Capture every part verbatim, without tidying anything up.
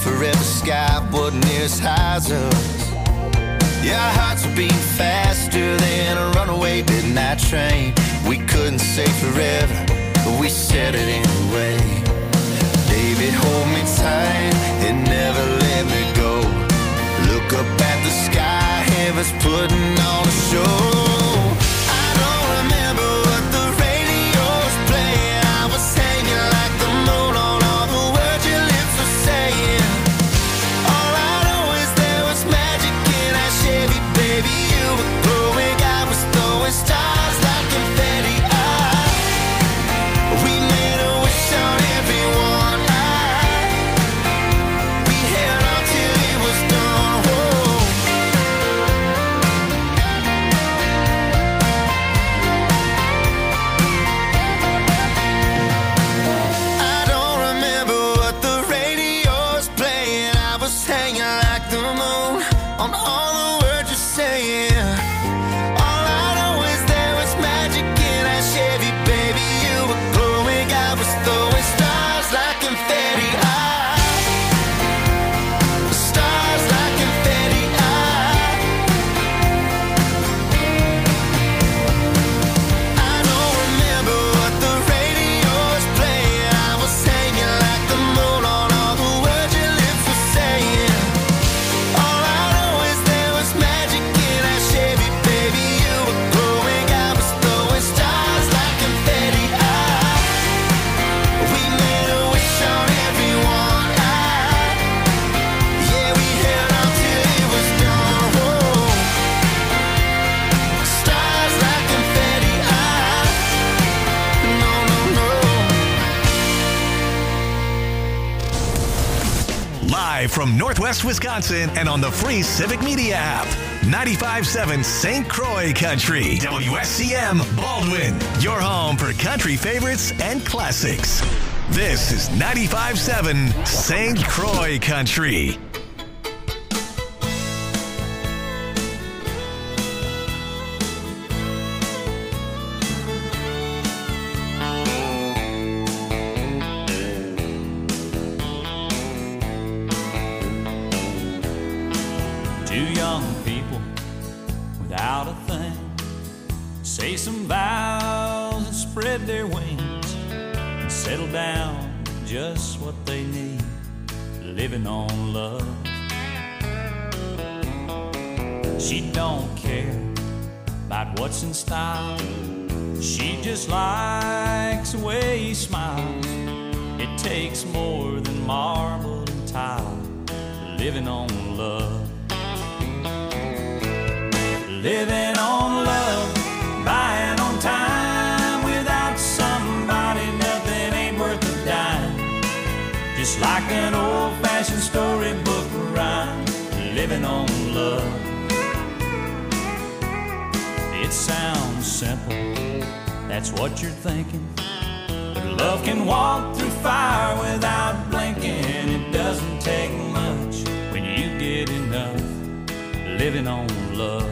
forever sky wasn't near as high as us. Yeah, our hearts were beating faster than a runaway midnight train. We couldn't say forever, but we said it anyway. Baby, hold me tight and never let me go. Look up at the sky, heaven's putting on a show. I don't remember what the radio was playing. I was hanging like the moon on all the words your lips were saying. All I know is there was magic in our Chevy, baby. You were glowing, I was throwing stars like confetti. I, we made a wish on everyone. I, we held on till it was done. Whoa. I don't remember what the radio was playing. I was hanging like the moon on all the words you're saying. All I know is there was magic in our Chevy, baby. You were glowing, I was throwing stars like confetti. I, stars like confetti. I, I don't remember what the radio was playing. I was hanging like the moon on all the words your lips were saying. All I know is there was magic in our Chevy, baby. You were glowing, I was throwing stars like confetti. I, we made a wish on everyone. I, yeah, we held on till it was done. Whoa. Stars like confetti. I, no, no, no. Live from Northwest Wisconsin and on the free Civic Media app. ninety-five point seven Saint Croix Country. W S C M Baldwin. Your home for country favorites and classics. This is ninety-five point seven Saint Croix Country. Two young people without a thing say some vows and spread their wings and settle down to just what they need, living on love. She don't care about what's in style. She just likes the way he smiles. It takes more than marble and tile, living on love. Living on love, buying on time. Without somebody, nothing ain't worth a dime. Just like an old-fashioned storybook rhyme, living on love. It sounds simple, that's what you're thinking. But love can walk through fire without blinking. It doesn't take much when you get enough, living on love.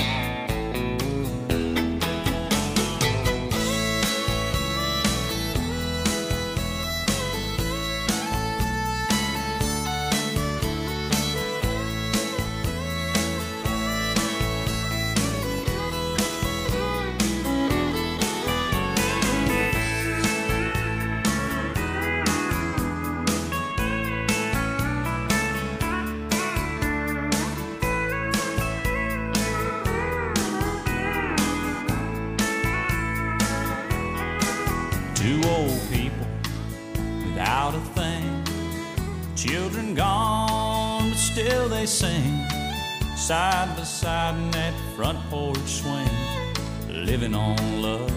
Two old people without a thing, children gone, but still they sing, side by side in that front porch swing, living on love.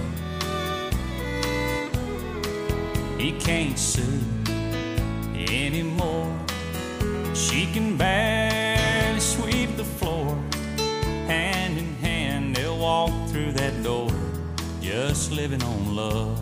He can't sue anymore. She can barely sweep the floor. Hand in hand they'll walk through that door, just living on love.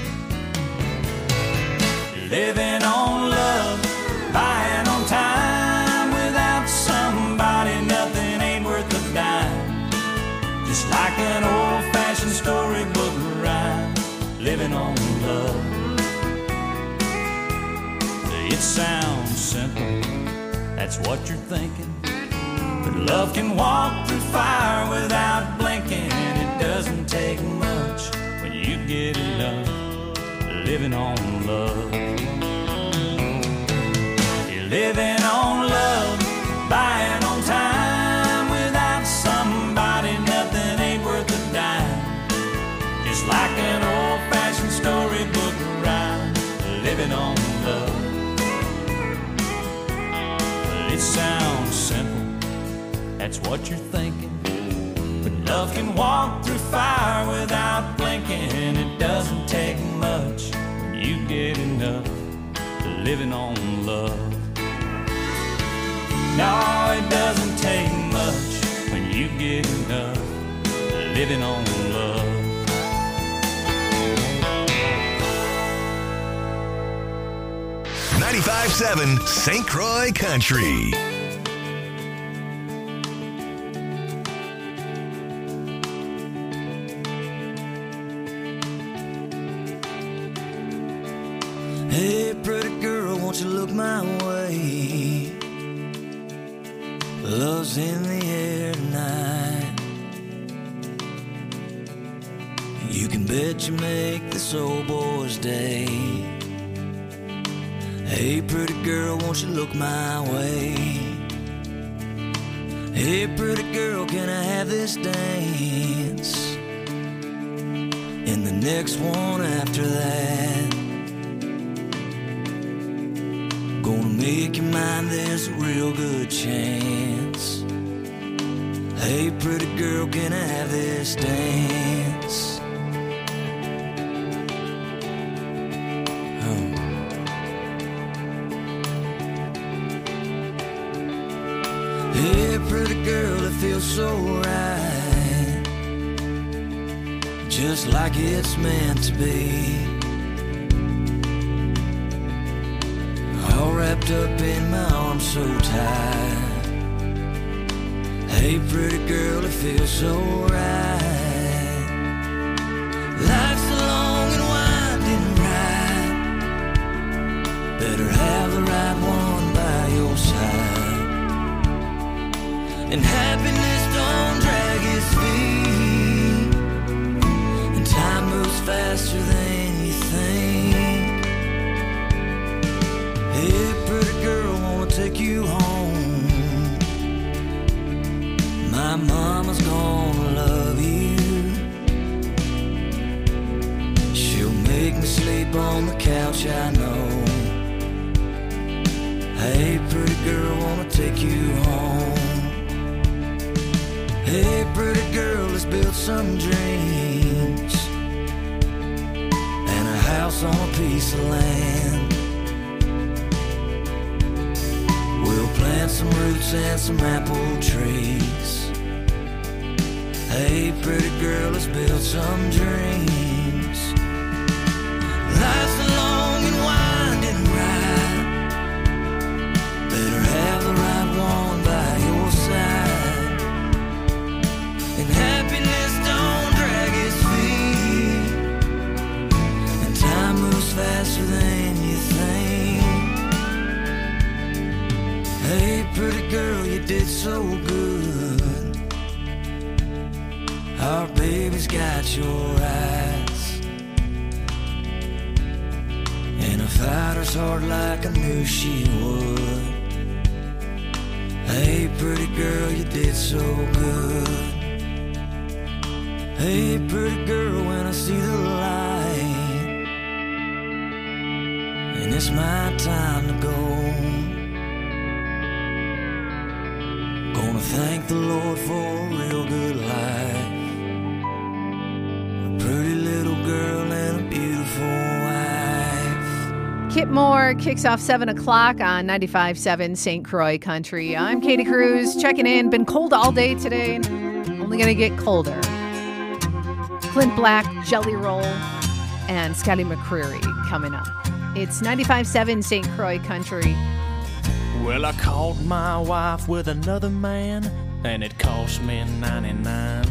Living on love, buying on time. Without somebody, nothing ain't worth a dime. Just like an old-fashioned storybook rhyme, living on love. It sounds simple, that's what you're thinking. But love can walk through fire without blinking. It doesn't take much when you get enough living on love. You're living on love, buying on time. Without somebody, nothing ain't worth a dime. Just like an old-fashioned storybook rhyme, living on love. Well, it sounds simple, that's what you're thinking. But love can walk through fire without blinking. It doesn't take much when you get enough living on love. No, it doesn't take much when you get enough living on love. ninety-five point seven Saint Croix Country. Hey, pretty girl, won't you look my way? Love's in the air tonight. You can bet you make this old boy's day. Hey, pretty girl, won't you look my way? Hey, pretty girl, can I have this dance? And the next one after that. Gonna make you mine, there's a real good chance. Hey, pretty girl, can I have this dance? Oh. Hey, pretty girl, it feels so right, just like it's meant to be. All wrapped up in my arms so tight. Hey, pretty girl, it feels so right. Life's a long and winding ride. Better have the right one by your side. And happiness don't drag its feet. And time moves faster than you think. Hey, pretty girl, wanna take you home. My mama's gonna love you. She'll make me sleep on the couch, I know. Hey, pretty girl, wanna take you home. Hey, pretty girl, let's build some dreams and a house on a piece of land. We'll plant some roots and some apple trees. Hey, pretty girl, let's build some dreams. Life's a long and winding ride. Better have the right one by your side. And happiness don't drag its feet. And time moves faster than you think. Hey, pretty girl, you did so good. Our baby's got your eyes. And a fighter's heart like I knew she would. Hey, pretty girl, you did so good. Hey, pretty girl, when I see the light, and it's my time to go, gonna thank the Lord for a real good life. A pretty little girl and a beautiful wife. Kip Moore kicks off seven o'clock on ninety-five point seven Saint Croix Country. I'm Katie Cruz checking in. Been cold all day today. Only going to get colder. Clint Black, Jelly Roll, and Scotty McCreery coming up. It's ninety-five point seven Saint Croix Country. Well, I caught my wife with another man, and it cost me ninety-nine.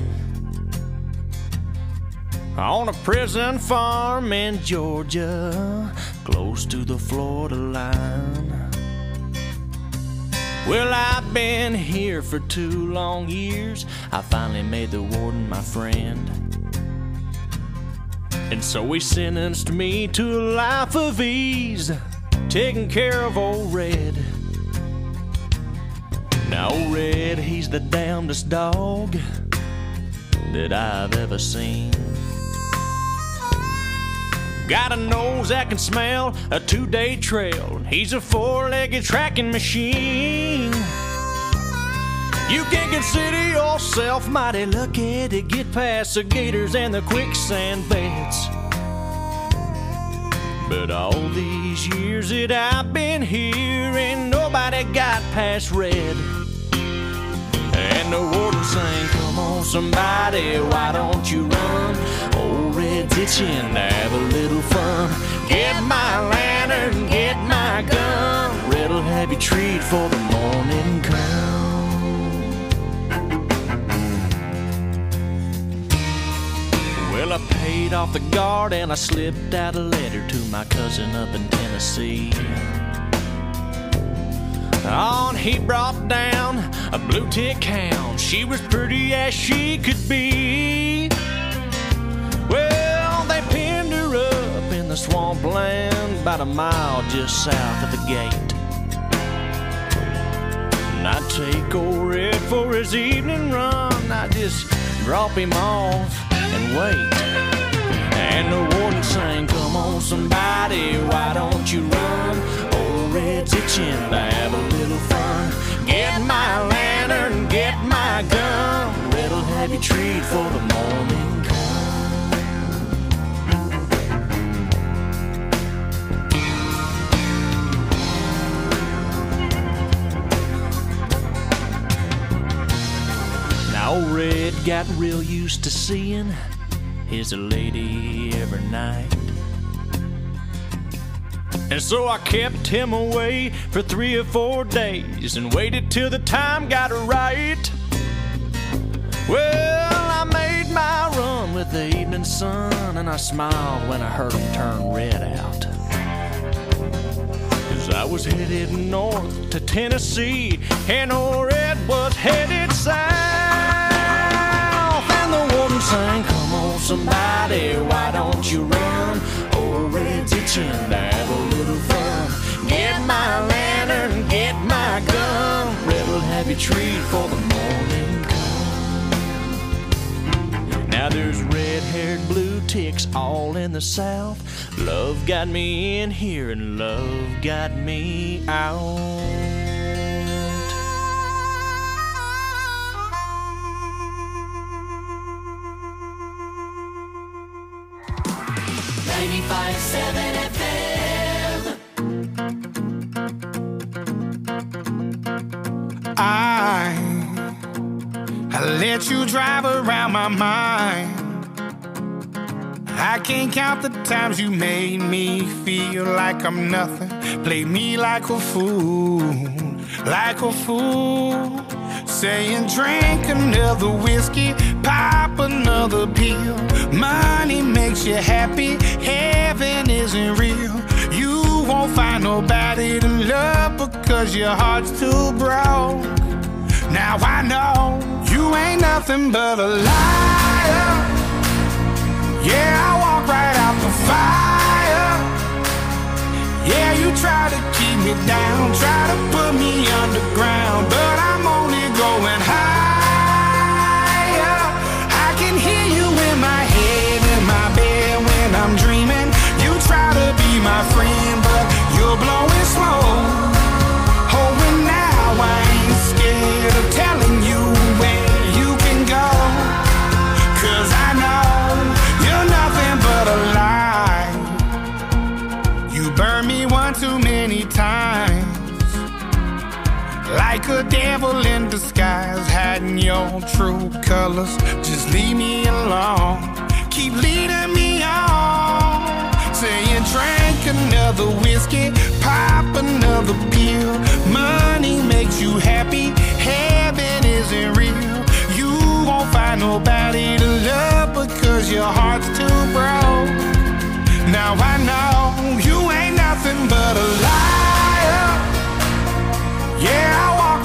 On a prison farm in Georgia, close to the Florida line. Well, I've been here for two long years. I finally made the warden my friend. And so he sentenced me to a life of ease, taking care of old Red. Now old Red, he's the damnedest dog that I've ever seen. Got a nose that can smell a two-day trail. He's a four-legged tracking machine. You can consider yourself mighty lucky to get past the gators and the quicksand beds. But all these years that I've been here, ain't nobody got past Red. And the warden sang, come on somebody, why don't you run? Old Red's itching to have a little fun. Get my lantern, get my gun. Red'll have you treat for the morning come. Well, I paid off the guard and I slipped out a letter to my cousin up in Tennessee. On he brought down a blue tick hound. She was pretty as she could be. Well, they pinned her up in the swampland about a mile just south of the gate. And I'd take old Red for his evening run. I'd just drop him off and wait. And the warden sang, come on somebody, why don't you run? Old Red's itching to have a little fun. Get my lantern, get my gun. Red'll have you treat for the morning come. Now old Red got real used to seeing his lady every night. And so I kept him away for three or four days and waited till the time got right. Well, I made my run with the evening sun, and I smiled when I heard him turn Red out. Cause I was headed north to Tennessee, and old Red was headed south. And the warden sang, come on somebody, why don't you run? Old Red's itching to have a little fun. Get my lantern, get my gun. Red'll have you treat for the morning come. Now there's red-haired blue ticks all in the south. Love got me in here and love got me out. ninety-five point seven F M. I, I let you drive around my mind. I can't count the times you made me feel like I'm nothing. Played me like a fool, like a fool. Saying drink another whiskey, pop another pill. Money makes you happy, heaven isn't real. You won't find nobody to love because your heart's too broke. Now I know you ain't nothing but a liar. Yeah, I walk right out the fire. Yeah, you try to keep me down, try to put me underground, but I'm only going higher. I can hear you in my head, in my bed when I'm dreaming. You try to be my friend, but you're blowing smoke. Oh, and now I ain't scared of telling you where you can go, 'cause I know you're nothing but a lie. You burned me one too many times, like a devil in disguise, hiding your true colors. Just leave me alone, keep leading me on. Saying drink another whiskey, pop another pill. Money makes you happy, heaven isn't real. You won't find nobody to love because your heart's too broke. Now I know you ain't nothing but a liar. Yeah, I walk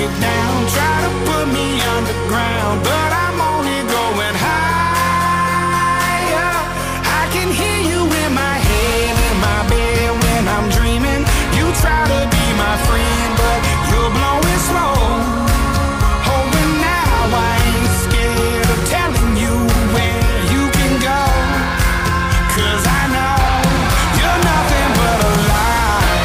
down, try to put me underground, but I'm only going higher. I can hear you in my head, in my bed when I'm dreaming. You try to be my friend, but you're blowing slow. Oh, and now I ain't scared of telling you where you can go, 'cause I know you're nothing but a lie.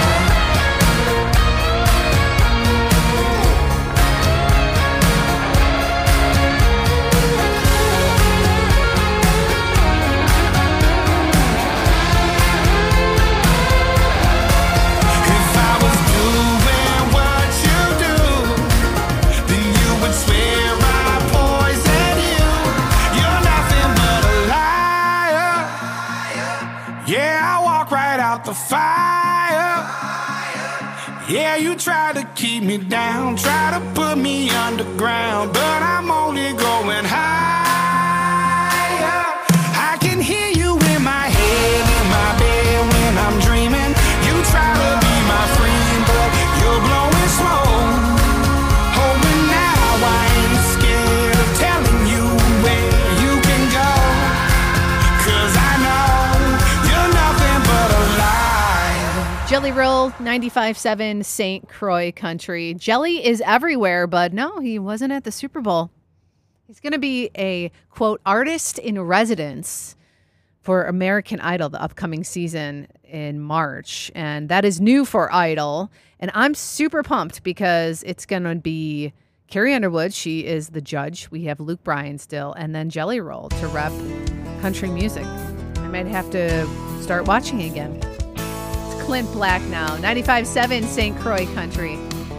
If I was doing what you do, then you would swear I poisoned you. You're nothing but a liar. Yeah, I walk right out the fire. Yeah, you try to keep me down, try to put me underground, but I'm only going higher. I can hear you in my head, in my bed when I'm dreaming. You try to be my friend, but you're blowing slow. Oh, and now I ain't scared of telling you where you can go, 'cause I know you're nothing but a lie. Jelly Roll, ninety-five point seven Saint Croix Country. Jelly is everywhere, but no, he wasn't at the Super Bowl. He's going to be a, quote, artist in residence for American Idol the upcoming season in March. And that is new for Idol. And I'm super pumped because it's going to be Carrie Underwood. She is the judge. We have Luke Bryan still. And then Jelly Roll to rep country music. I might have to start watching again. It's Clint Black now. ninety-five point seven Saint Croix Country.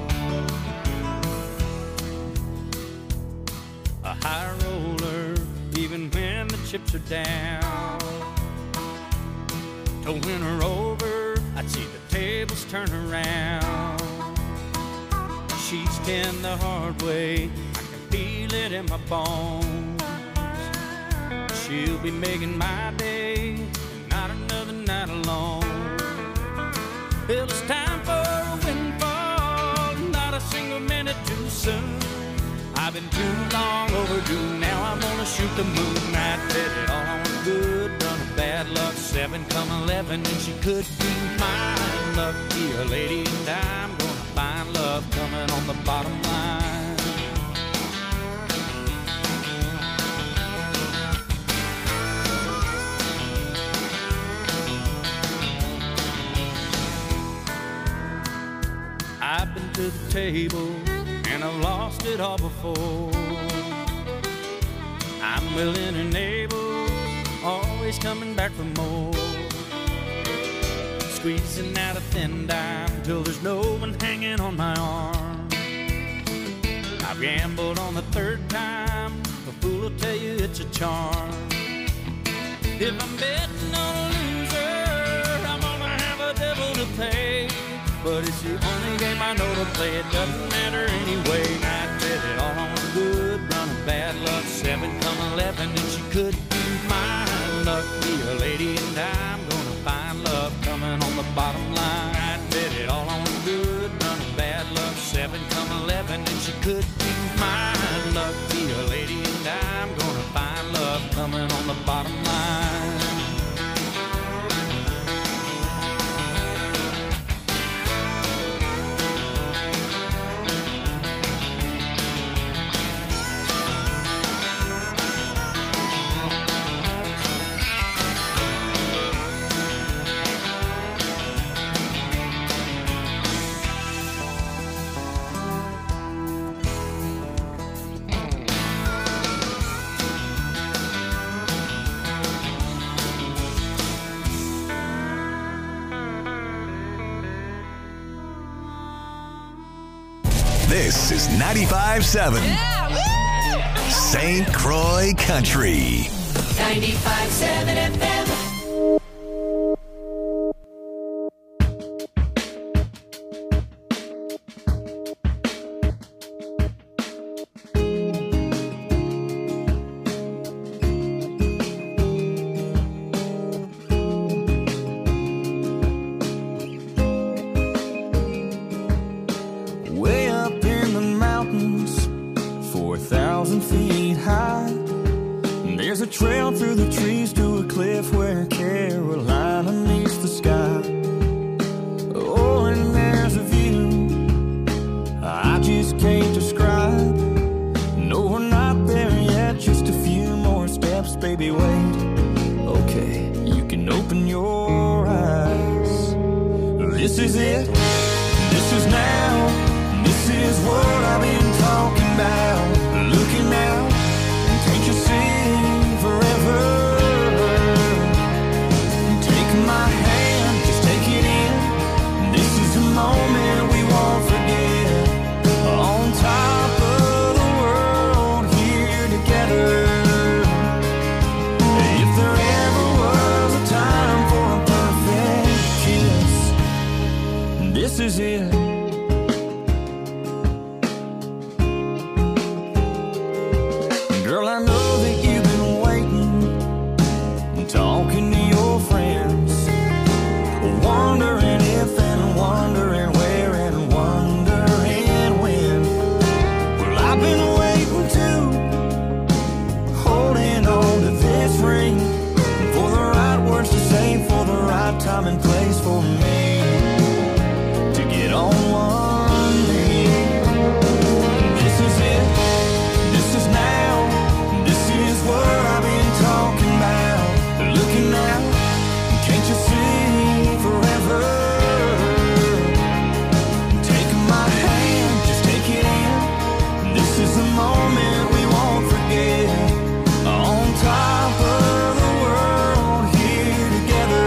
A high roller, even when the chips are down. To win her over, I'd see the tables turn around. She's ten the hard way, I can feel it in my bones. She'll be making my day, not another night alone. Well, it's time for a windfall, not a single minute too soon. I've been too long overdue, now I'm gonna shoot the moon. I bet it all on good, run of bad luck, seven come eleven, and she could be mine. Lucky a lady, and I'm gonna find love coming on the bottom line. I've been to the table, and I've lost it all before. I'm willing and able, always coming back for more. Squeezing out a thin dime till there's no one hanging on my arm. I've gambled on the third time, a fool will tell you it's a charm. If I'm betting on a loser, I'm gonna have a devil to pay. But it's the only game I know to play, it doesn't matter anyway. I bet it all on good, run of bad luck, seven come eleven, and she could be mine. Lucky a lady, and I'm gonna find love coming on the bottom line. I bet it all on good, run of bad luck, seven come eleven, and she could be mine. Lucky a lady, and I'm gonna find love coming on the bottom line. This is ninety-five point seven Saint Croix Country. ninety-five point seven F M. Way up in the mountains, This is it, this is now, this is what I've been talking about. Looking out, can't you see forever? Take my hand, just take it in. This is a moment we won't forget. On top of the world, here together. If there ever was a time for a perfect kiss, this is it. Girl, I know that you've been waiting, talking to your friends, wondering if and wondering where and wondering when. Well, I've been waiting too, holding on to this ring, for the right words to say, for the right time and place for me to get on one knee. This is it, this is now, this is what I've been talking about. Looking out, can't you see forever? Take my hand, just take it in. This is the moment we won't forget. On top of the world, here together.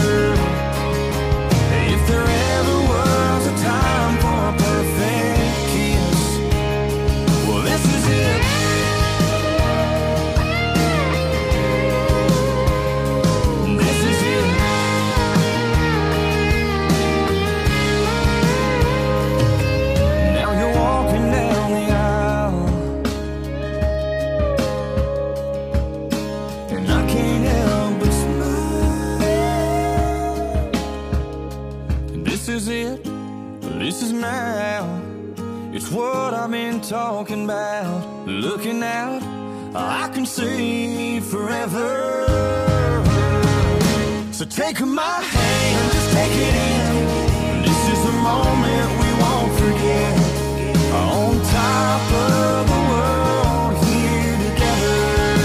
If there ever was a time for a perfect kiss, well, this is it. This is it. Now you're walking down the aisle, and I can't help but smile. This is it, this is now. It's what I've been talking about. Looking out, I can see forever. So take my hand, just take it in. This is the moment we won't forget. On top of the world, here together.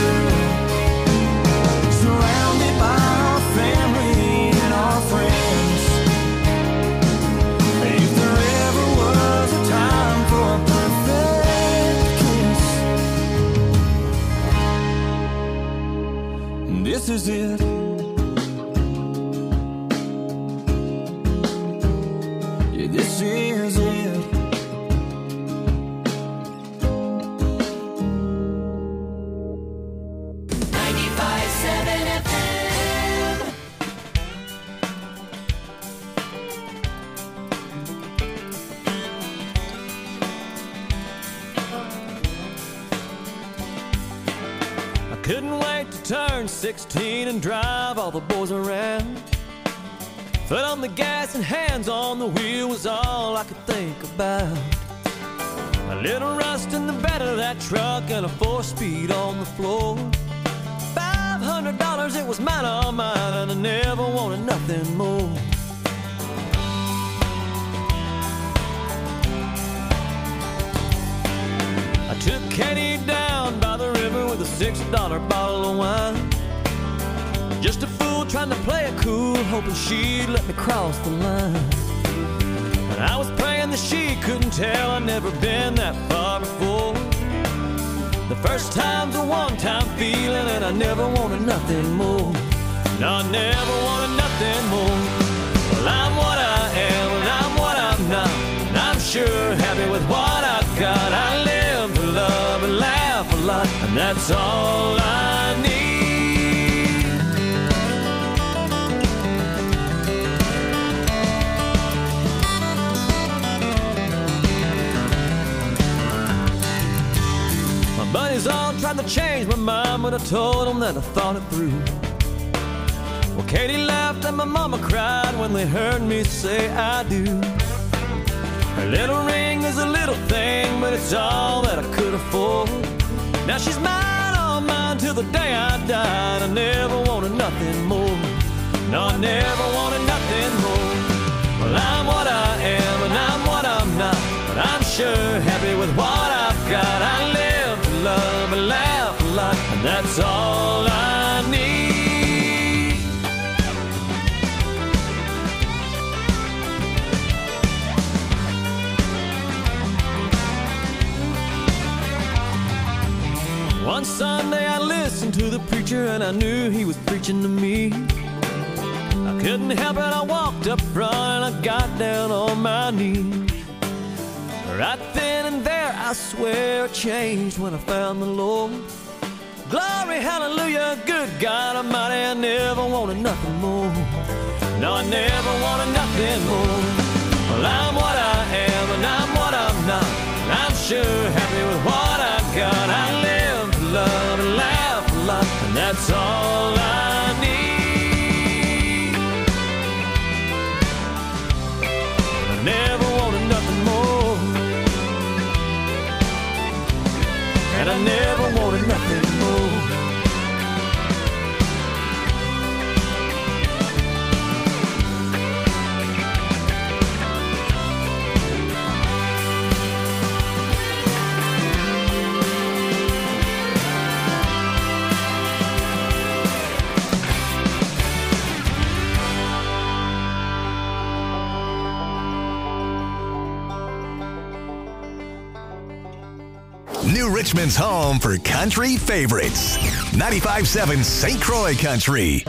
Surrounded by our family and our friends. If there ever was a time for a perfect kiss, this is it. Yeah, this is it. ninety-five seven F M. I couldn't wait to turn sixteen and drive all the boys around. Foot on the gas and hands on the wheel was all I could think about. A little rust in the bed of that truck and a four-speed on the floor. Five hundred dollars, it was mine, all mine, and I never wanted nothing more. I took Katie down by the river with a six dollar bottle of wine. Just a fool trying to play it cool, hoping she'd let me cross the line. And I was praying that she couldn't tell I'd never been that far before. The first time's a one-time feeling, and I never wanted nothing more. No, I never wanted nothing more. Well, I'm what I am, and I'm what I'm not, and I'm sure happy with what I've got. I live to love and laugh a lot, and that's all I need. Buddies all tried to change my mind, but I told them that I thought it through. Well, Katie laughed and my mama cried when they heard me say I do. Her little ring is a little thing, but it's all that I could afford. Now she's mine, all mine, till the day I died. I never wanted nothing more. No, I never wanted nothing more. Well, I'm what I am and I'm what I'm not, but I'm sure happy with what I've got. I live to love and laugh a lot, and that's all I need. One Sunday I listened to the preacher and I knew he was preaching to me. I couldn't help it, I walked up front and I got down on my knees. Right then and there, I swear I changed when I found the Lord. Glory, hallelujah, good God Almighty, I never wanted nothing more. No, I never wanted nothing more. Well, I'm what I am and I'm what I'm not. I'm sure happy with what I got. I live to love and laugh a lot, and that's all I need. I never wanted nothing more, and I never wanted nothing more. New Richmond's home for country favorites. ninety-five point seven Saint Croix Country.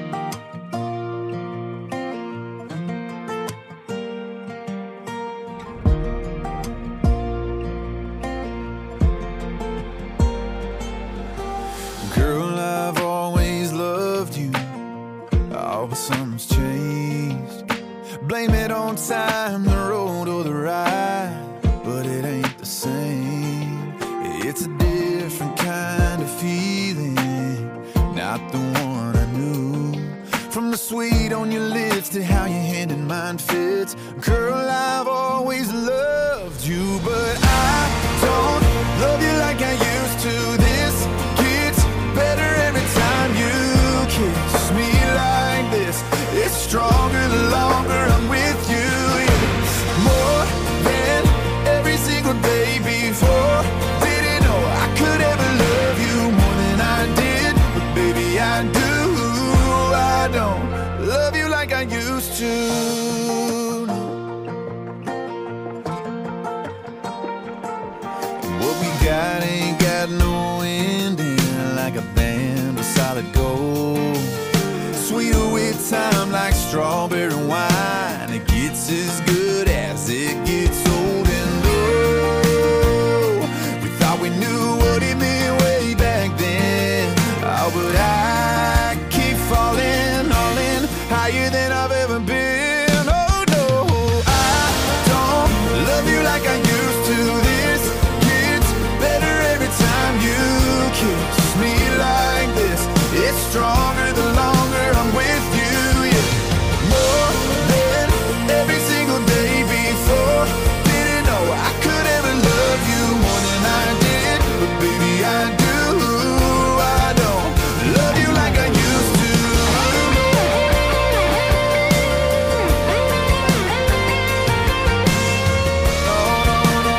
Girl, I've always loved you. Oh, but something's changed. Blame it on time, the road, or the ride, but it ain't the same. It's a different kind of feeling, not the one I knew. From the sweet on your lips to how your hand in mine fits. Girl, I've always loved you, but I don't love you like I used to. This gets better every time you kiss me like this. It's stronger the longer I'm with you. Yeah. More than every single day before. Didn't know I could ever love you more than I did, but baby I do. I don't love you like I used to. What we got ain't got no ending, like a band of solid gold. Sweeter with time like strawberry wine. It gets as good as it gets old. And oh, we thought we knew what it meant way back then. Oh, but I keep falling, all in, higher than I've ever been. Oh no, I don't love you like I used to. This gets better every time you kiss me like this. It's stronger the longer I'm with you. Yeah. More than every single day before. Didn't know I could ever love you more than I did, but baby I do. I don't love you like I used to. No, no, no.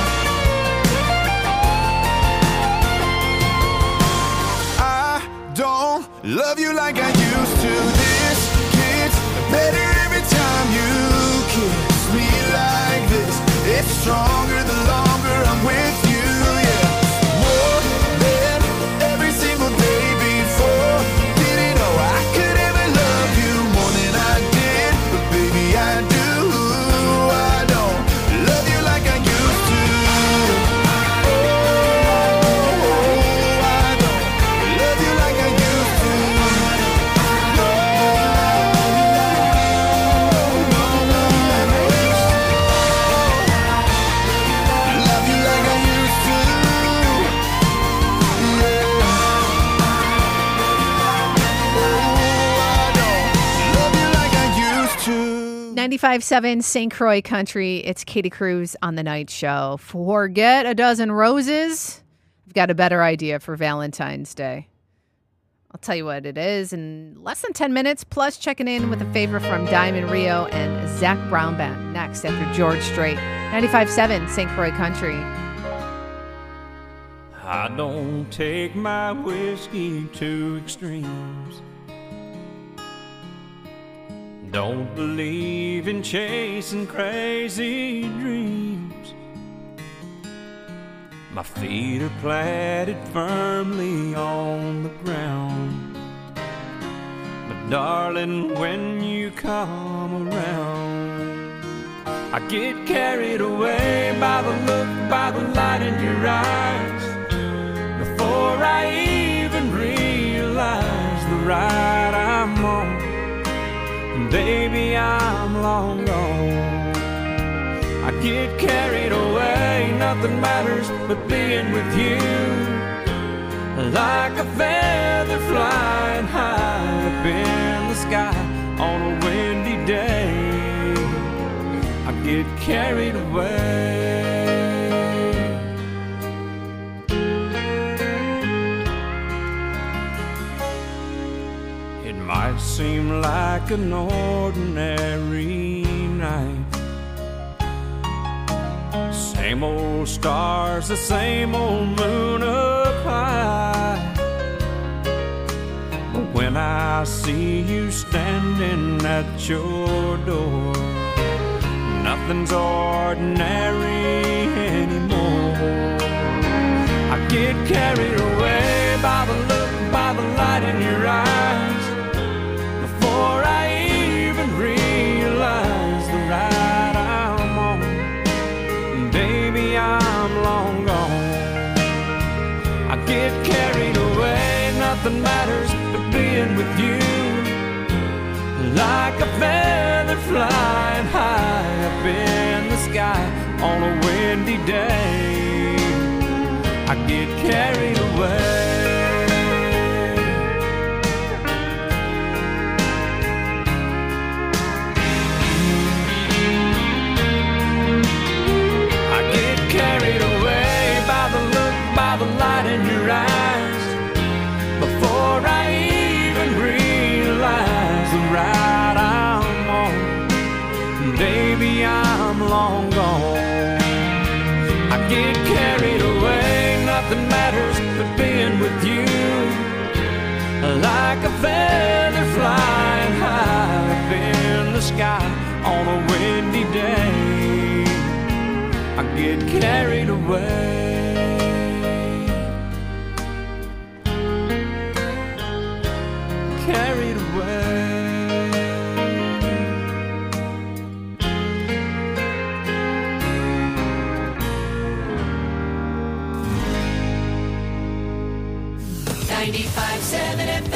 I don't love you like I used to. This gets better every time you kiss me like this. It's stronger the longer I'm with you. Yeah. More than every single day before. Didn't know I could ever love you more than I did, but baby I do. I don't love you like I used to. Oh, I don't love you like I used to. No, no, no, love you like I used to. Yeah. Oh, I don't love you like I used to. ninety-five point seven Saint Croix Country. It's Katie Cruz on the night show. Forget a dozen roses. I've got a better idea for Valentine's Day. I'll tell you what it is in less than ten minutes, plus checking in with a favor from Diamond Rio and Zach Brown Band next after George Strait. ninety-five point seven Saint Croix Country. I don't take my whiskey to extremes. Don't believe in chasing crazy dreams. My feet are planted firmly on the ground. But darling, when you come around, I get carried away by the look, by the light in your eyes. Before I even realize the ride I'm on, and baby, I'm long gone. I get carried away, nothing matters but being with you. Like a feather flying high up in the sky on a windy day, I get carried away. It might seem like an ordinary night, same old stars, the same old moon up high. But when I see you standing at your door, nothing's ordinary anymore. I get carried away by the look, by the light in your eyes. Before I even realize the ride I'm on, baby, I'm long gone. I get carried away, nothing matters but being with you. Like a feather flying high up in the sky on a windy day, I get carried away. Carried away by the look, by the light in your eyes. Before I even realize the ride I'm on, baby, I'm long gone. I get carried away, nothing matters but being with you. Like a feather flying high up in the sky on a windy day, I get carried away. Carried away. ninety-five point seven F M.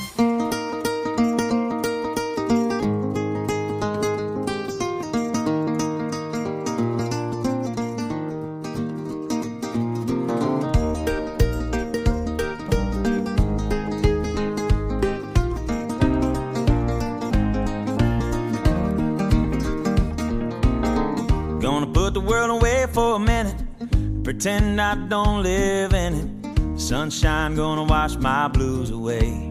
Pretend I don't live in it. Sunshine gonna wash my blues away.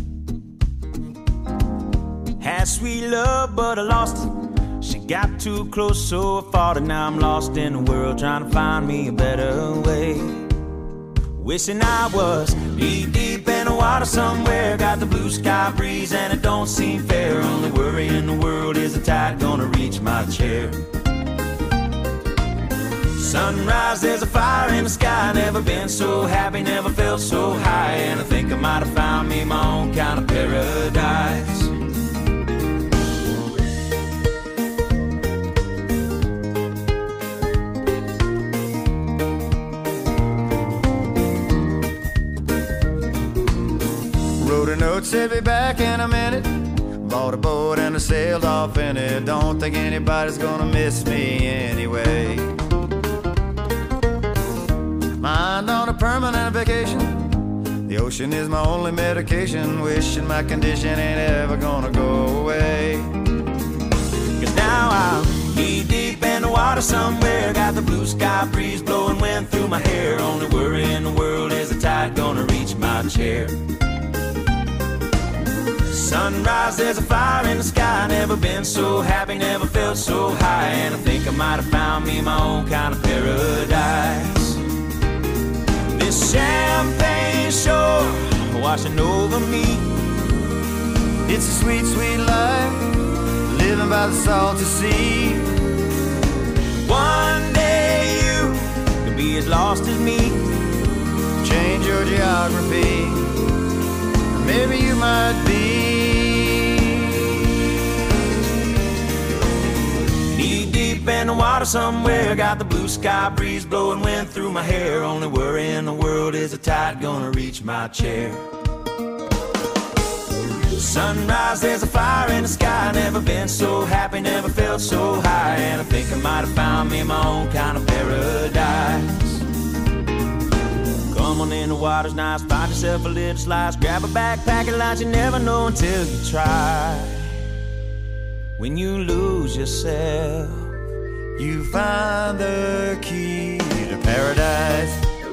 Had sweet love, but I lost it. She got too close, so I fought it. Now I'm lost in the world, trying to find me a better way. Wishing I was deep, deep in the water somewhere. Got the blue sky breeze and it don't seem fair. Only worry in the world is the tide gonna reach my chair. Sunrise, there's a fire in the sky. Never been so happy, never felt so high. And I think I might have found me my own kind of paradise. Wrote a note, said be back in a minute. Bought a boat and I sailed off in it. Don't think anybody's gonna miss me anyway. Mind on a permanent vacation. The ocean is my only medication. Wishing my condition ain't ever gonna go away. Cause now I'm knee deep in the water somewhere. Got the blue sky breeze blowing wind through my hair. Only worry in the world is the tide gonna reach my chair. Sunrise, there's a fire in the sky. Never been so happy, never felt so high. And I think I might have found me my own kind of paradise. This champagne shore washing over me. It's a sweet, sweet life, living by the salty sea. One day you could be be as lost as me. Change your geography, or maybe you might be knee deep in the water somewhere. Got the blue sky breeze blowing wind through my hair. Only worry in the world is the tide gonna reach my chair. Sunrise, there's a fire in the sky. Never been so happy, never felt so high. And I think I might have found me my own kind of paradise. Come on in, the water's nice. Find yourself a little slice. Grab a backpack and lunch. You never know until you try. When you lose yourself, you find the key to paradise.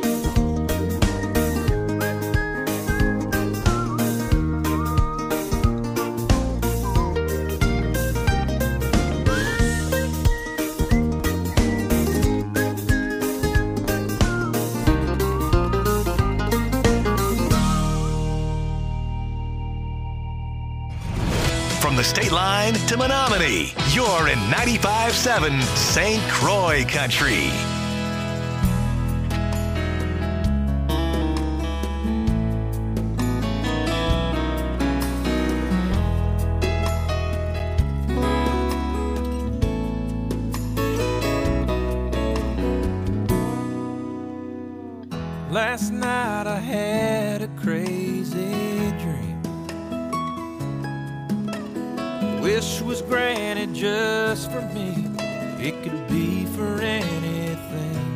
From the state line to Menominee, you're in ninety-five point seven Saint Croix Country. Last night I had a crazy dream. Wish was granted just for me. It could be for anything.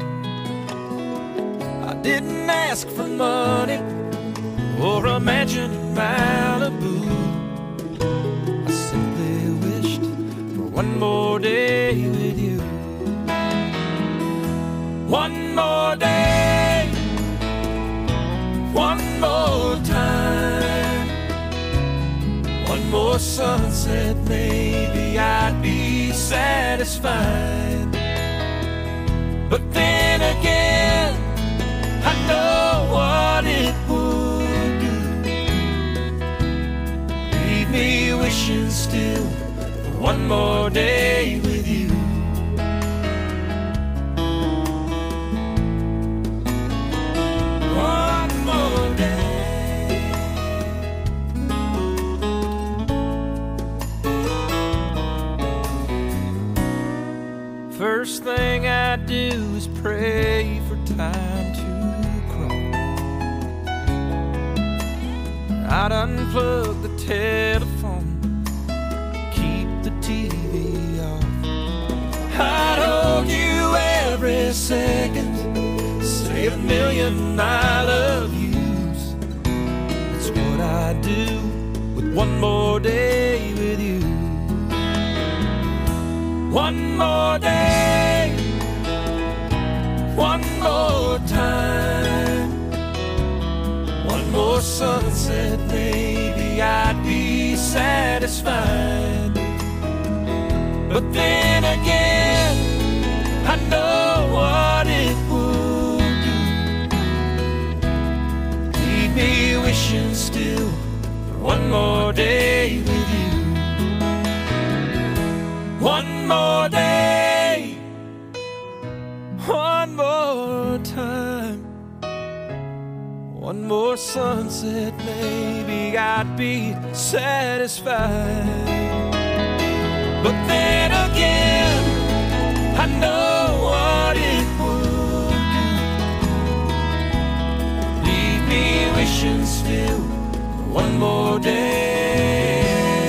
I didn't ask for money or a mansion in Malibu. I simply wished for one more day with you. One more day, one more time, one more sunset, maybe I'd be satisfied. But then again, I know what it would do. Leave me wishing still for one more day with you. One more day. First thing I do is pray for time to crawl. I'd unplug the telephone, keep the T V off. I'd hold you every second, say a million I love yous. That's what I do with one more day with you. One more day, one more time, one more sunset, maybe I'd be satisfied. But then again, I know what it would do. Leave me wishing still for one more day with you. One more day, one more time, one more sunset, maybe I'd be satisfied. But then again, I know what it would do. Leave me wishing still for one more day.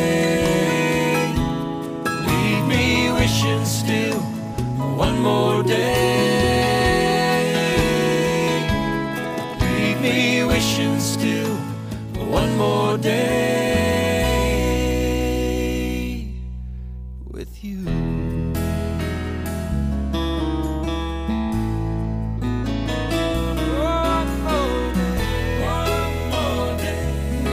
Leave me wishing still for one more day. Leave me wishing still for one more day with you. One more day, one more day.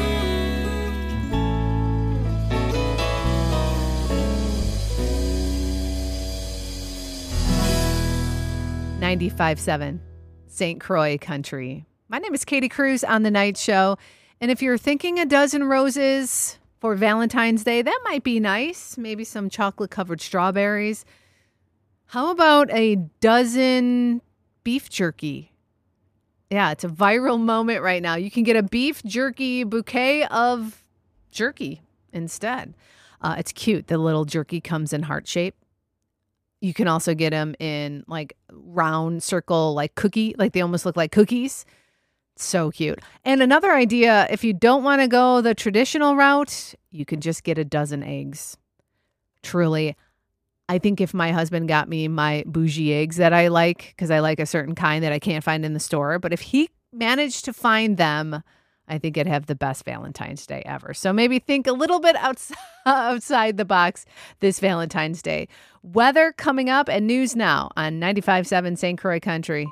ninety-five point seven Saint Croix Country. My name is Katie Cruz on The Night Show. And if you're thinking a dozen roses for Valentine's Day, that might be nice. Maybe some chocolate-covered strawberries. How about a dozen beef jerky. Yeah, it's a viral moment right now. You can get a beef jerky bouquet of jerky instead. Uh, it's cute. The little jerky comes in heart shape. You can also get them in like round circle, like cookie, like they almost look like cookies. So cute. And another idea, if you don't want to go the traditional route, you can just get a dozen eggs. Truly, I think if my husband got me my bougie eggs that I like, because I like a certain kind that I can't find in the store, but if he managed to find them, I think I'd have the best Valentine's Day ever. So maybe think a little bit outside, outside the box this Valentine's Day. Weather coming up and news now on ninety-five point seven Saint Croix Country.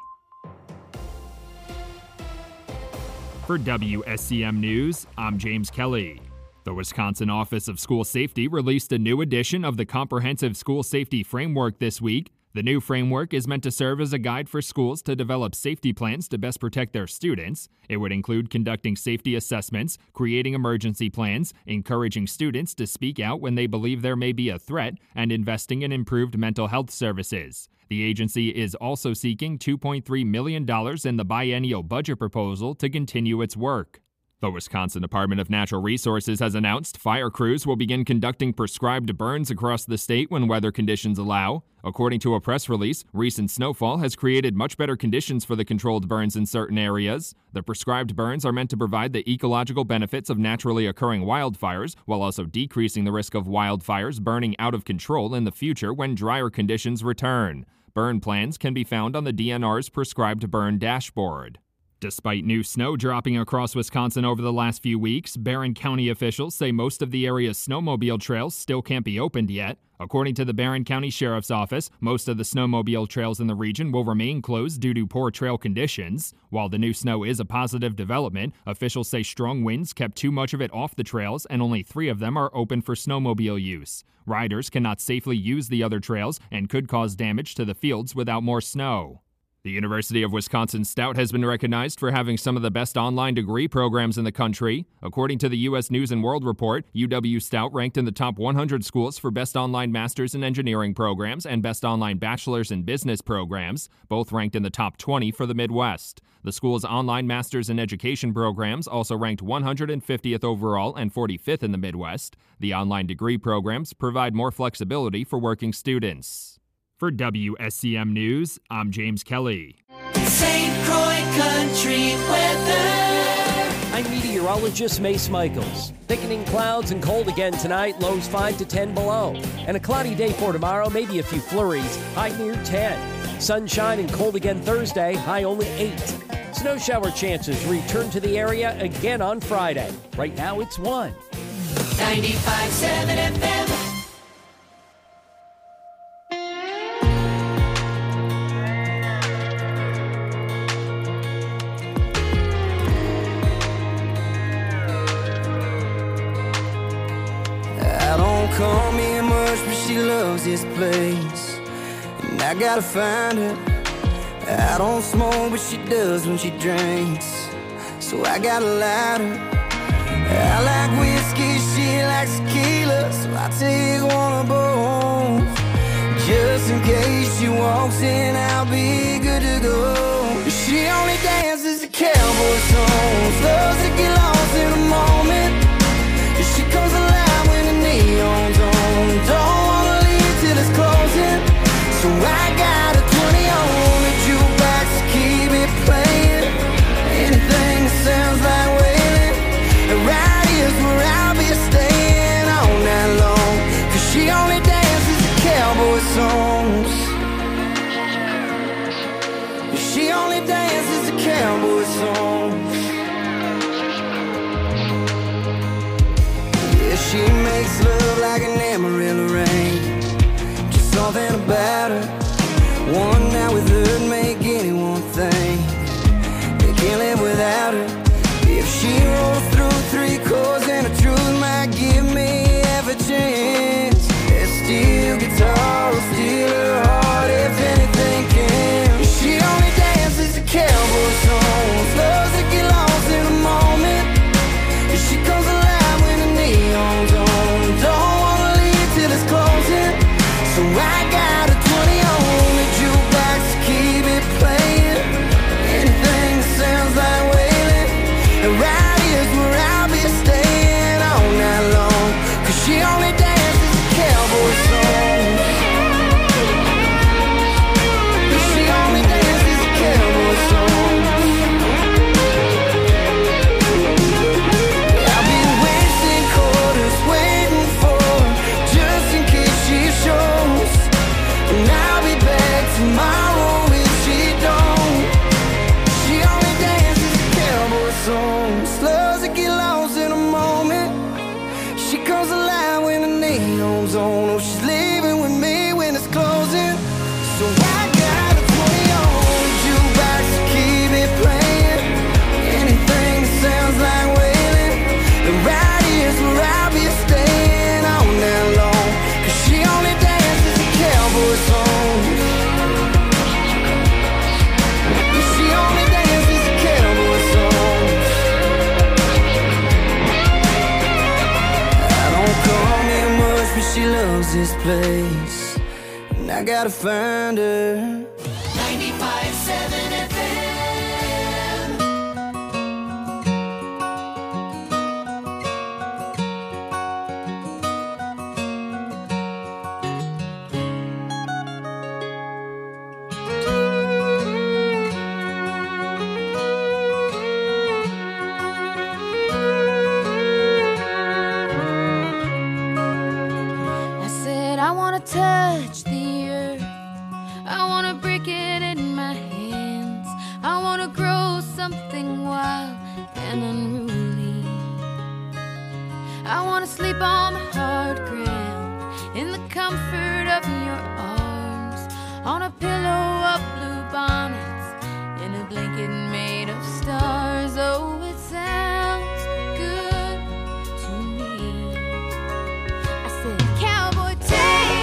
For W S C M News, I'm James Kelly. The Wisconsin Office of School Safety released a new edition of the Comprehensive School Safety Framework this week. The new framework is meant to serve as a guide for schools to develop safety plans to best protect their students. It would include conducting safety assessments, creating emergency plans, encouraging students to speak out when they believe there may be a threat, and investing in improved mental health services. The agency is also seeking two point three million dollars in the biennial budget proposal to continue its work. The Wisconsin Department of Natural Resources has announced fire crews will begin conducting prescribed burns across the state when weather conditions allow. According to a press release, recent snowfall has created much better conditions for the controlled burns in certain areas. The prescribed burns are meant to provide the ecological benefits of naturally occurring wildfires, while also decreasing the risk of wildfires burning out of control in the future when drier conditions return. Burn plans can be found on the D N R's prescribed burn dashboard. Despite new snow dropping across Wisconsin over the last few weeks, Barron County officials say most of the area's snowmobile trails still can't be opened yet. According to the Barron County Sheriff's Office, most of the snowmobile trails in the region will remain closed due to poor trail conditions. While the new snow is a positive development, officials say strong winds kept too much of it off the trails and only three of them are open for snowmobile use. Riders cannot safely use the other trails and could cause damage to the fields without more snow. The University of Wisconsin Stout has been recognized for having some of the best online degree programs in the country. According to the U S News and World Report, U W Stout ranked in the top one hundred schools for best online master's in engineering programs and best online bachelor's in business programs, both ranked in the top twenty for the Midwest. The school's online master's in education programs also ranked one hundred fiftieth overall and forty-fifth in the Midwest. The online degree programs provide more flexibility for working students. For W S C M News, I'm James Kelly. Saint Croix Country weather. I'm meteorologist Mace Michaels. Thickening clouds and cold again tonight, lows five to ten below. And a cloudy day for tomorrow, maybe a few flurries, high near ten. Sunshine and cold again Thursday, high only eight. Snow shower chances return to the area again on Friday. Right now it's one. ninety-five point seven F M. Call me much, but she loves this place, and I gotta find her. I don't smoke, but she does when she drinks, so I got a lighter. I like whiskey, she likes tequila, so I take one of both. Just in case she walks in, I'll be good to go. She only dances to cowboy songs, loves to get lost in the moment. She comes alive when the neon's on. Don't wanna leave till it's closing, so I got a twenty on the jukebox to keep it playing. Anything that sounds like wailing, right here's where I'll be staying all night long. Cause she only dances to cowboy songs. She only dances to cowboy songs. She makes love like an Amarillo rain. Just something about her. One night with her'd make anyone think they can't live without her. If she rolls through three chords, then the truth might give me half a chance. That steel guitar will steal her heart if anything can. She only dances to cowboy songs, loves to get lost in the moment. She comes alive when the neon's on. Don't wanna leave till it's closing, so I got a twenty on the jukebox to keep it playing. loves this place, and I gotta find her. ninety-five seven F M. Touch the earth, I wanna break it in my hands. I wanna grow something wild and unruly. I wanna sleep on the hard ground in the comfort of your arms, on a pillow of blue bonnets, in a blanket made of stars. Oh, it sounds good to me. I said, cowboy, take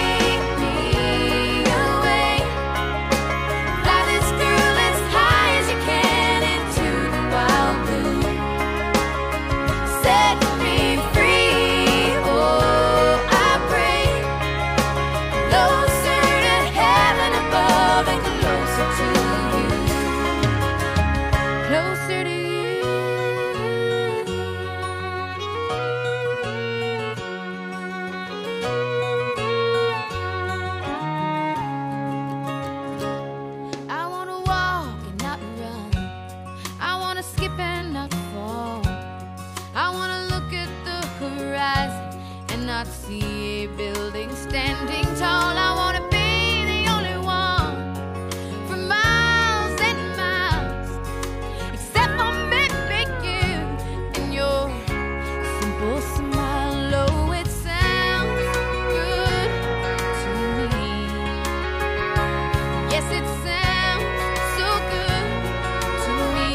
see a building standing tall. I want to be the only one for miles and miles, except for maybe you and your simple smile. Oh, it sounds good to me. Yes, it sounds so good to me.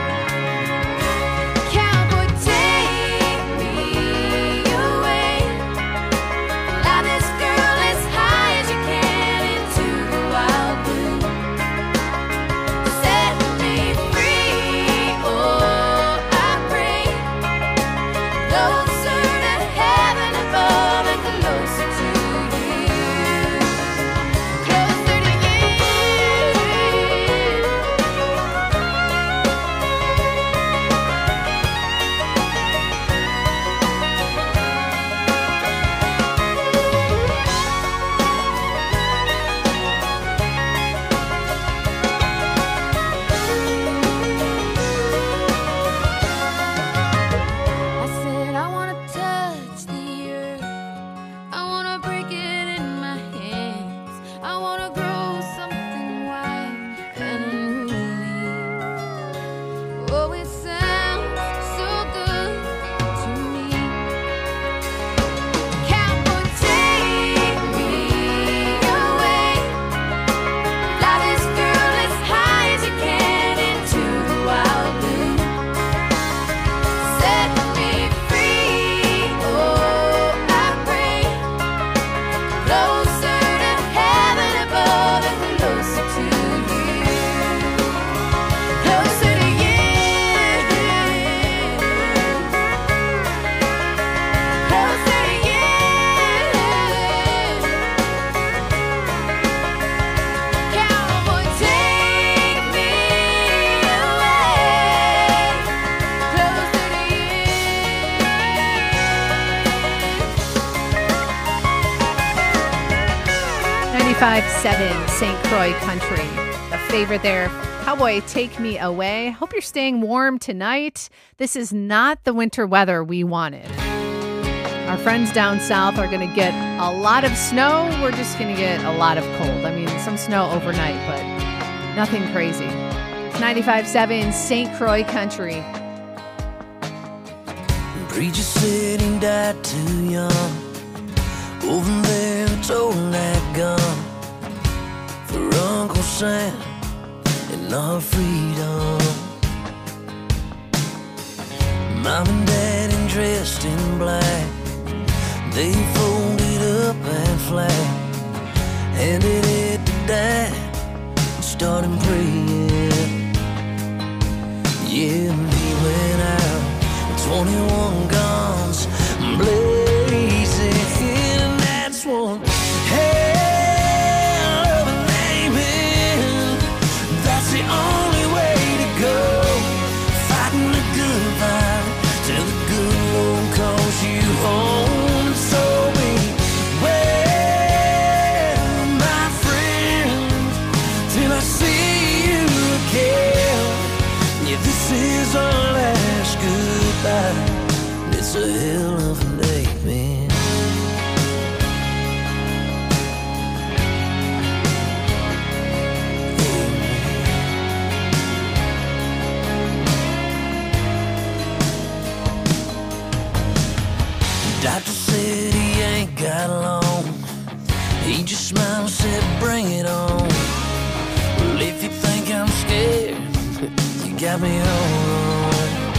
Cowboy, take me away. Fly this girl as high as you can into the wild blue. Set me free, oh, I pray. Closer to heaven above and closer to you. Closer to I said I wanna touch the earth, I wanna break it in my hands, I wanna grow something wild and unruly. Oh, it sounds so good to me. Cowboy, take me away. Fly this girl as high as you can into the wild blue. Set me free, oh, I pray. Closer to heaven above and closer to you. Closer to you. Closer to you. Cowboy, take me away. Closer to ninety-five point seven Saint Croix Country. A favorite there. Cowboy, take me away. Hope you're staying warm tonight. This is not the winter weather we wanted. Our friends down south are going to get a lot of snow. We're just going to get a lot of cold. I mean, some snow overnight, but nothing crazy. It's ninety-five point seven Saint Croix Country. Preacher said he died too young. Over there, toting that gun for Uncle Sam and our freedom. Mom and Dad in dressed in black, they folded up that flag, handed it to Dad, and started praying. Yeah, and he went out with twenty-one guns blazing, and that's what He just smiled and said, bring it on. Well, if you think I'm scared, you got me on.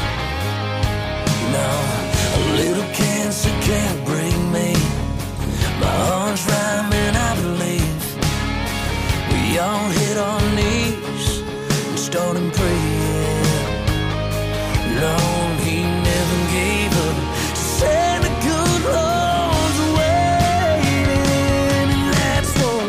No, a little cancer can't break me. My heart's rhyming, I believe. We all hit our knees and started praying. No, he never gave up. Said the good Lord's waiting, and that's for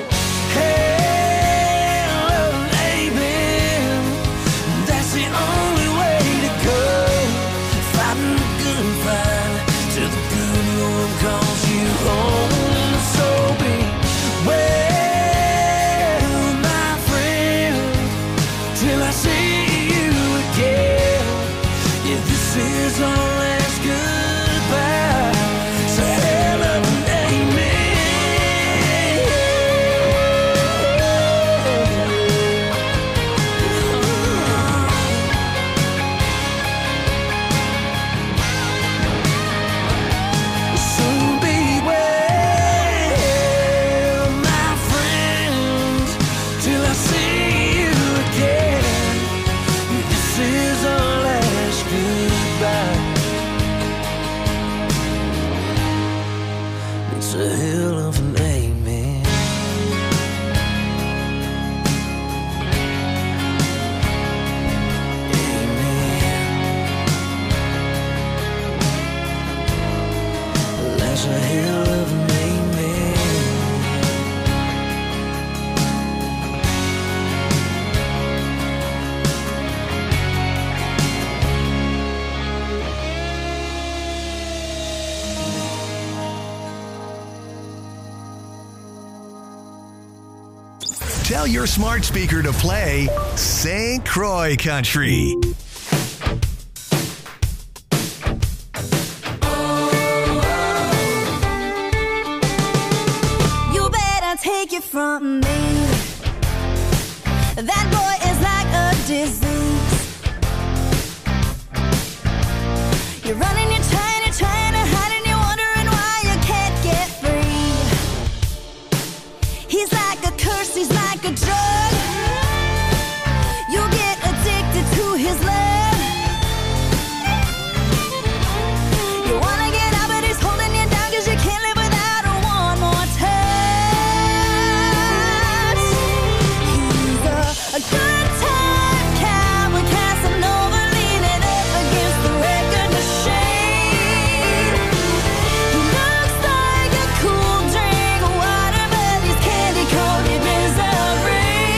hell of amen. That's the only way to go. Fighting the good fight till the good Lord calls you home. So be well, my friend, till I see you again. Yeah, this is our last goodbye. So hell of an So be well, my friend, till I see you again. This is our last goodbye. It's a hell of an amen. Amen. That's a hell of an amen. Tell your smart speaker to play Saint Croix Country. You better take it from me. That boy is like a disease. You're running, you're trying, you're trying to hide, and you're wondering why you can't get free. He's like a curse, he's like a drug. You get addicted to his love. You wanna get out, but he's holding you down, 'cause you can't live without a one more touch. He's a, a good time cowboy, Casanova, leaning up against the record machine. He looks like a cool drink of water, but he's candy coated misery.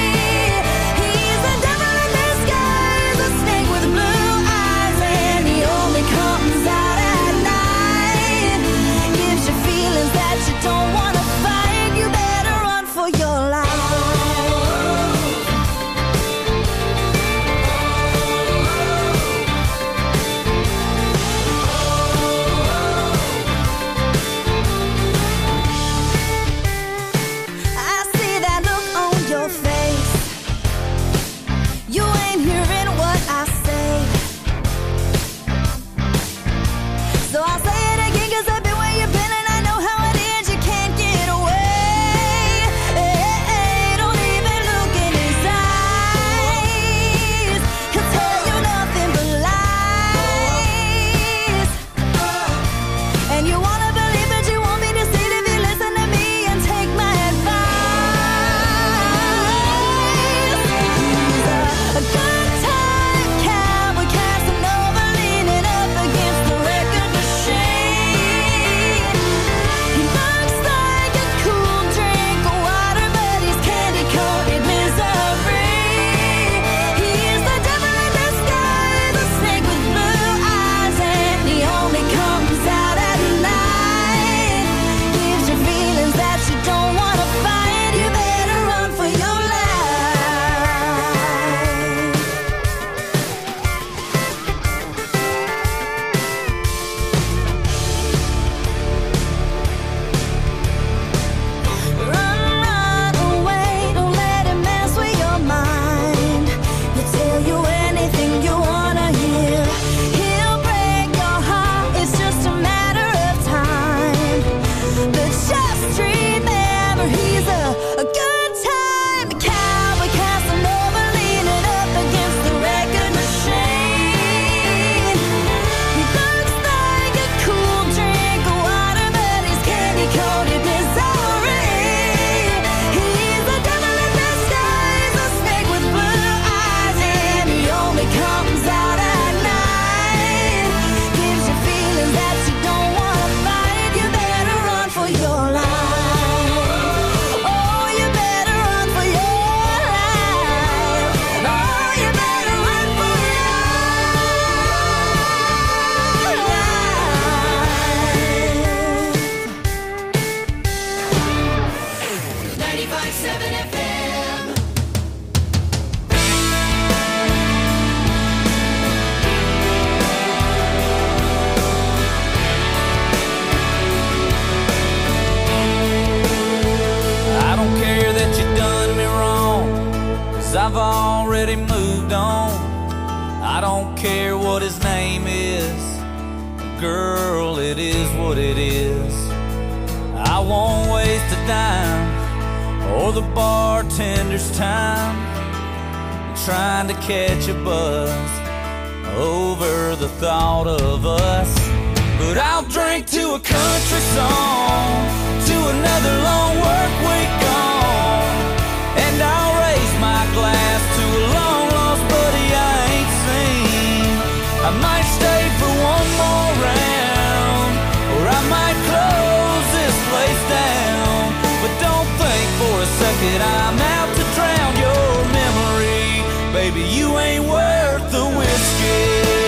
seven F M. I don't care that you done me wrong, 'cause I've already moved on. I don't care what his name is, girl, it is what it is. I won't waste a dime or the bartender's time trying to catch a buzz over the thought of us. But I'll drink to a country song, to another long work week gone, and I'll raise my glass to a long lost buddy I ain't seen. I might stay for one more round, or I might close this place down. But don't think for a second I'm out to drown your memory. Baby, you ain't worth the whiskey.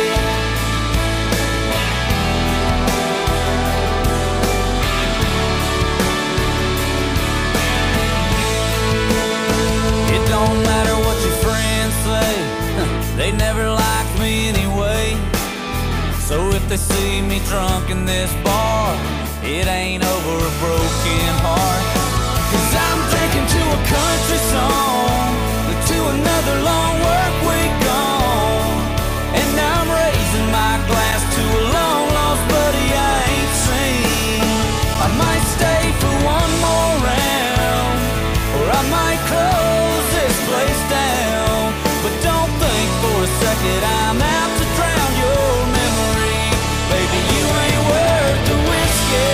It don't matter what your friends say, they never liked me anyway. So if they see me drunk in this bar, it ain't over a broken heart. 'Cause I'm drinking to a country song, to another long work week gone, and I'm raising my glass to a long lost buddy I ain't seen. I might stay for one more round, or I might close this place down. But don't think for a second I'm out to drown your memory. Baby, you ain't worth the whiskey.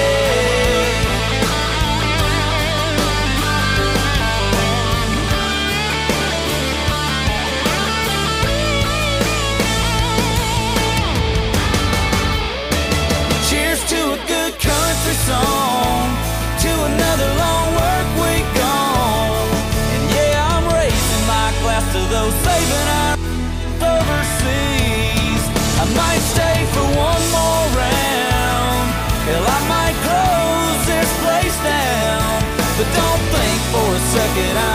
Cheers to a good country song, to another long work week gone. And yeah, I'm raising my glass to those saving our overseas. I might stay for one more round, hell, I might close this place down. But don't think for a second